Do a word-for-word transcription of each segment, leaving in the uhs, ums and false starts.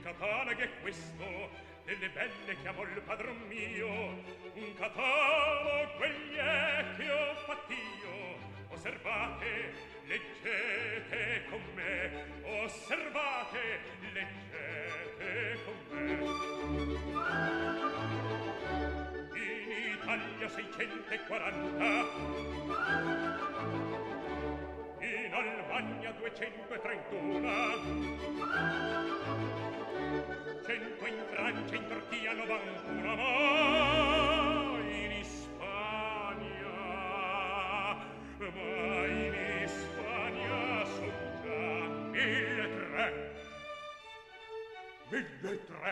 cataloghe questo delle belle che amò il padron mio, un catalogo quegli è che ho fatt'io. Osservate, leggete con me, osservate, leggete con me. In Italia seicentoquaranta, in Almagna duecentotrentuno, cento in Francia, in Turchia novantuno, ma in Spagna, ma in Spagna son già mille tre, mille tre,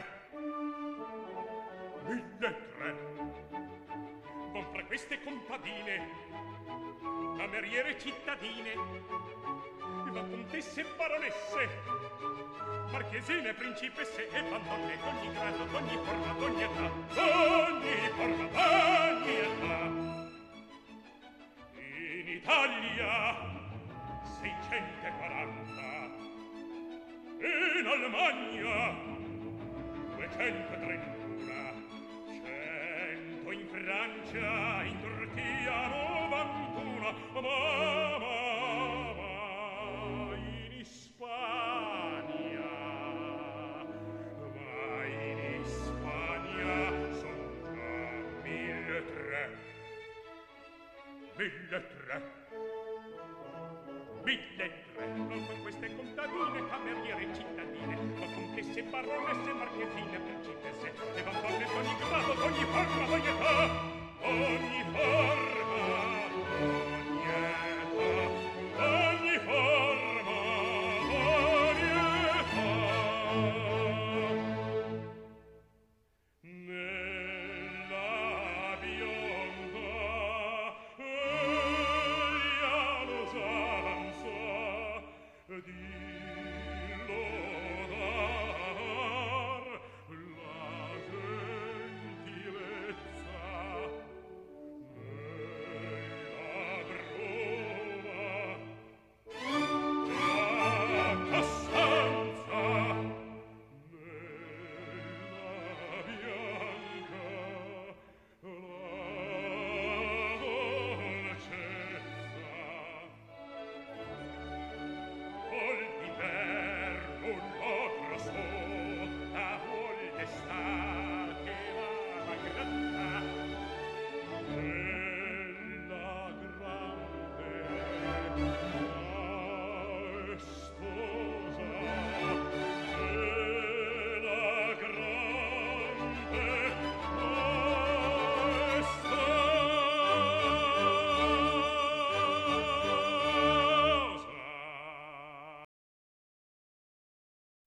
mille tre. Con fra queste contadine, cameriere cittadine, ma contesse baronesse, marchesine, principesse e bandonne d'ogni grado, d'ogni forma, d'ogni età, d'ogni forma, d'ogni età. In Italia seicentoquaranta, in Almagna duecentotrentuno, cento in Francia, in Turchia novantuno, ma, ma, ma in Spagna, ma in Spagna son già mille tre, mille tre, mille tre. Con queste contadine, cameriere cittadine, ma contesse, baronesse, marchesine, principesse, e bandonne d'ogni grado, d'ogni forma, d'ogni età, ogni forma.